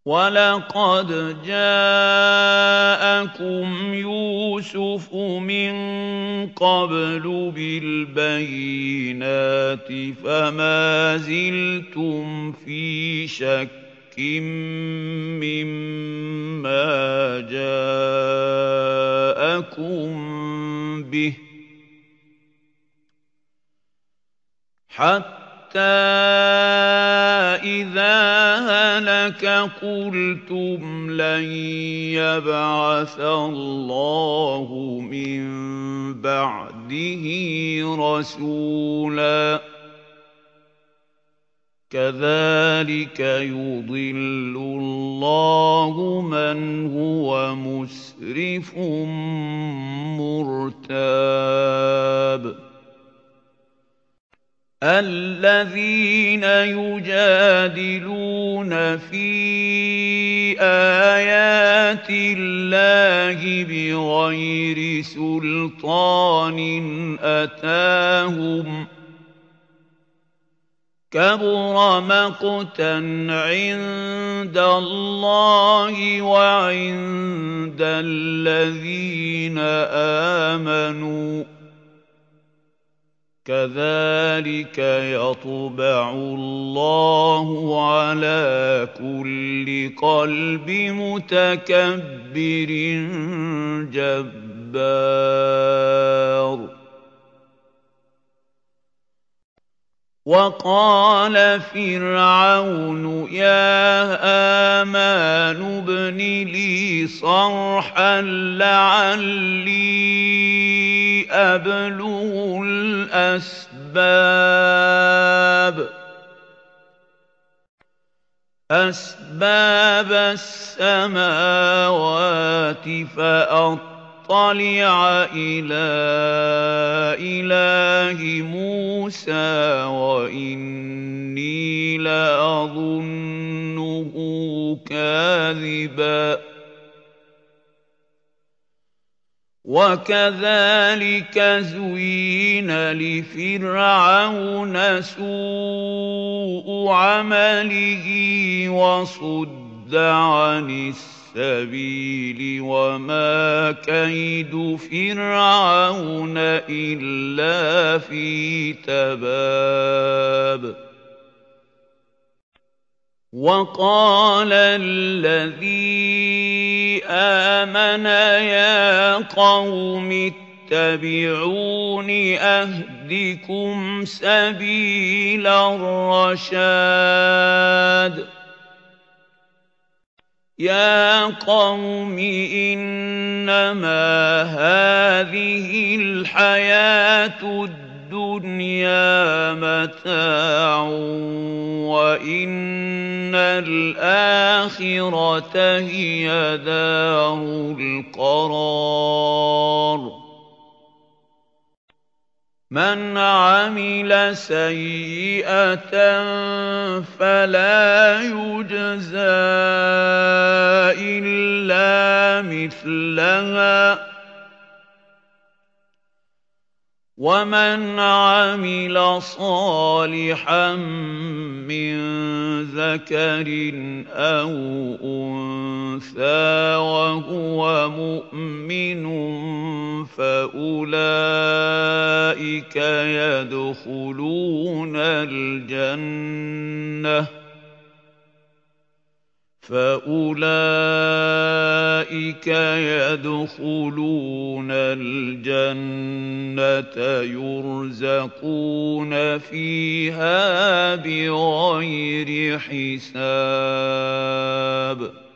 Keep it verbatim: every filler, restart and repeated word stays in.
وَلَقَدْ جَاءَكُمْ يُوسُفُ مِن قَبْلُ بِالْبَيِّنَاتِ فَمَا زِلْتُمْ فِي شَكٍّ مِّمَّا جَاءَكُم بِهِ حَتَّىٰ إِذَا هَلَكَ قُلْتُمْ لَن يَبْعَثَ اللَّهُ مِن بَعْدِهِ رَسُولًا ۚ كَذَٰلِكَ يُضِلُّ اللَّهُ مَنْ هُوَ مُسْرِفٌ مُّرْتَابٌ الَّذِينَ يُجَادِلُونَ فِي آيَاتِ اللَّهِ بِغَيْرِ سُلْطَانٍ أَتَاهُمْ ۖ كَبُرَ مَقْتًا عِندَ اللَّهِ وَعِندَ الَّذِينَ آمَنُوا ۚ كَذَٰلِكَ يَطْبَعُ اللَّهُ عَلَىٰ كُلِّ قَلْبِ مُتَكَبِّرٍ جَبَّارٍ وَقَالَ فِرْعَوْنُ يَا هَامَانُ ابْنِ لِي صَرْحًا لَّعَلِّي أَبْلُغُ الْأَسْبَابَ أَسْبَابَ السَّمَاوَاتِ فَأَطَّلِعَ إِلَىٰ إِلَٰهِ مُوسَىٰ وَإِنِّي لَأَظُنُّهُ كَاذِبًا ۚ وَكَذَٰلِكَ زُيِّنَ لِفِرْعَوْنَ سُوءُ عَمَلِهِ وَصُدَّ عَنِ السَّبِيلِ ۚ وَمَا كَيْدُ فِرْعَوْنَ إِلَّا فِي تَبَابٍ وَقَالَ الَّذِي آمَنَ يَا قَوْمِ اتَّبِعُونِ أَهْدِكُمْ سَبِيلَ الرَّشَادِ يَا قَوْمِ إِنَّمَا هَٰذِهِ الْحَيَاةُ الدُّنْيَا مَتَاعٌ وَإِنَّ الْآخِرَةَ هِيَ دَارُ الْقَرَارِ مَنْ عَمِلَ سَيِّئَةً فَلَا يُجْزَىٰ إِلَّا مِثْلَهَا ۖ وَمَنْ عَمِلَ صَالِحًا مِّن ذَكَرٍ أَوْ أُنثَىٰ وَهُوَ مُؤْمِنٌ فَأُولَٰئِكَ يَدْخُلُونَ الْجَنَّةَ فَأُولَٰئِكَ يَدْخُلُونَ الْجَنَّةَ يُرْزَقُونَ فِيهَا بِغَيْرِ حِسَابٍ